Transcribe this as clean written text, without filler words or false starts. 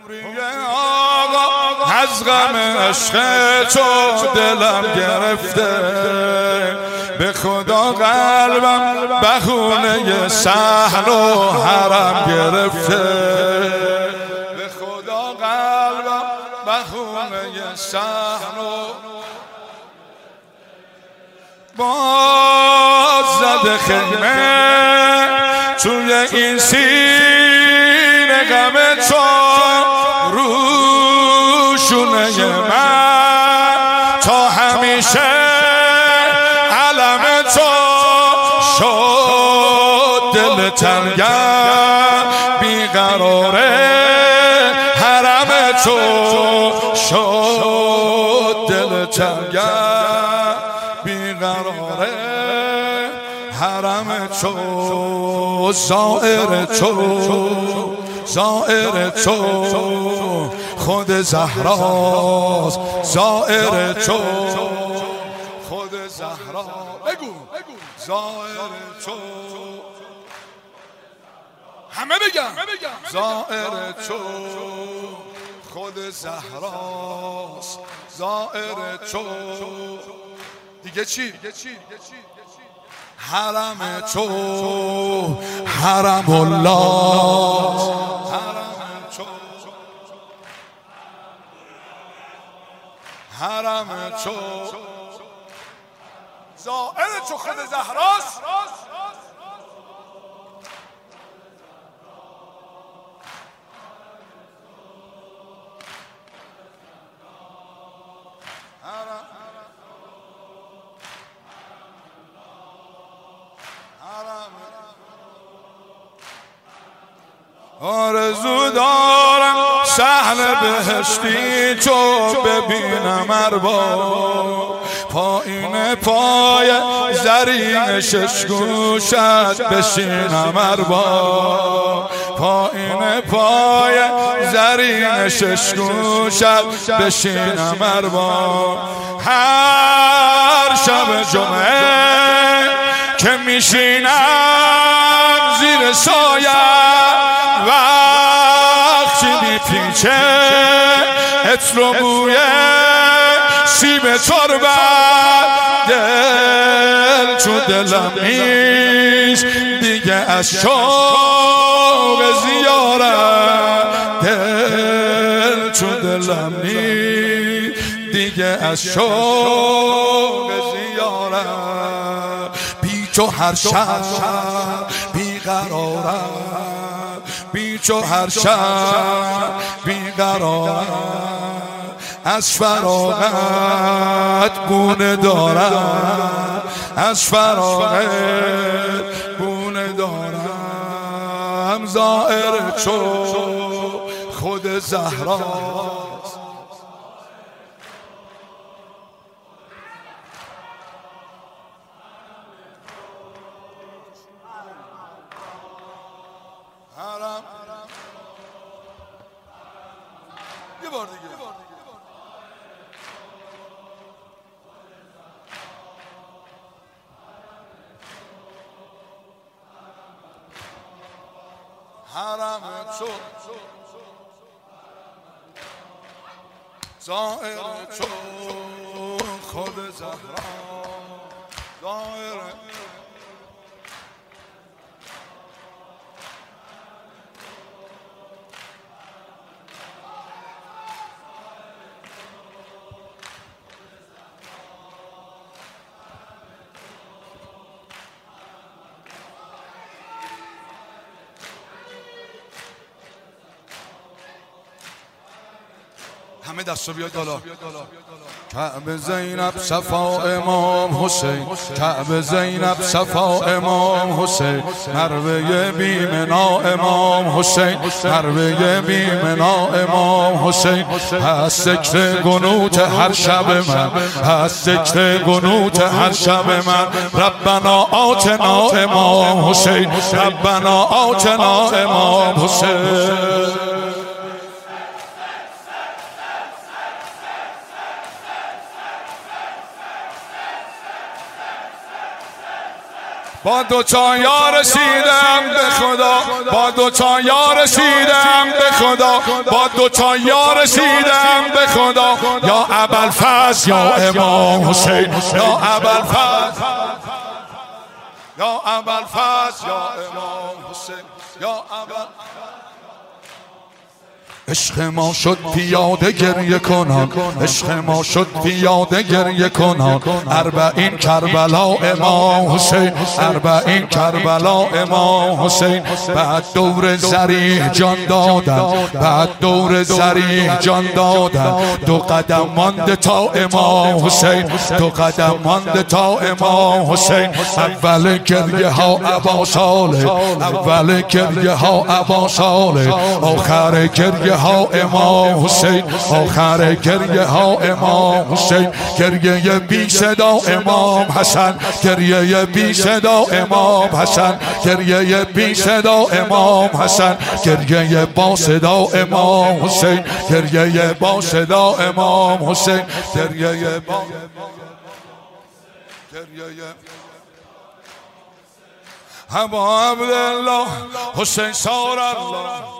آقا از غم عشق تو دلم گرفته، به خدا قلبم بهونه صحن و حرم گرفته، به خدا قلبم بهونه صحن و باز زده خیمه توی این سینه غم تو روشونه من تا همیشه علم تو شد، دل تنگم بیقراره حرم تو شد، دل تنگم بیقراره حرم تو، زائر تو زائر تو خود زهراست، زائر تو خود زهرا، بگو زائر تو، همه بگم زائر تو خود زهراست، زائر تو دیگه چی؟ حرم تو حرم الله، حرم تو حرم تو، زائر تو خود زهراست، آرزو دارم صحن بهشتی تو ببینم ارباب، پایین پای زرین شش گوشت بشینم ارباب، پایین پای زرین شش گوشت بشینم ارباب، هر شب جمعه که میشینم زیر سایه وقتی میپیچه عطر و بوی سیب تربت، دل چون دلم نیست دیگه از شوق زیارت، دل چون دلم نیست دیگه از شوق زیارت، بی تو هر شب بیقرارم، بی تو هر شب بیقرارم، از فراغت بونه دارم، از فراغت بونه دارم، زائر تو خود زهراست، حرم یه بار دیگه حرم تو زائر تو خود زهرا، زائر همه دستو بیاد بالا، کعب زینب صفا امام حسین، کعب زینب صفا امام حسین، مروه بیمنا امام حسین، مروه بیمنا امام حسین، هست ذکر قنوت هر شب من، هست ذکر قنوت هر شب من، ربنا آتنا امام حسین، ربنا آتنا امام حسین، با دوتا یا رسیدم به خدا، با دوتا یا رسیدم به خدا، با دوتا یا رسیدم به خدا. یا ابوالفضل یا امام حسین، یا ابوالفضل، یا ابوالفضل یا امام حسین، یا ابوالفضل. عشق ما شد پیاده گریه کنان، عشق ما شد پیاده گریه کنان. اربعین کربلا امام حسین، اربعین کربلا امام حسین. بعد دور ذریح جان دادن، بعد دور ذریح جان دادن. دو قدم مانده تا امام حسین، دو قدم مانده تا امام حسین. اول گریه ها ابا صالح، اول گریه ها ابا صالح. آخر گریه ها امام حسین، آخر گریه ها امام حسین. گریه بی صدا امام حسن، گریه بی صدا امام حسن، گریه بی صدا امام حسن. گریه با صدا امام حسین، گریه با صدا امام حسین. گریه با گریه ابا عبدالله حسین سار الله.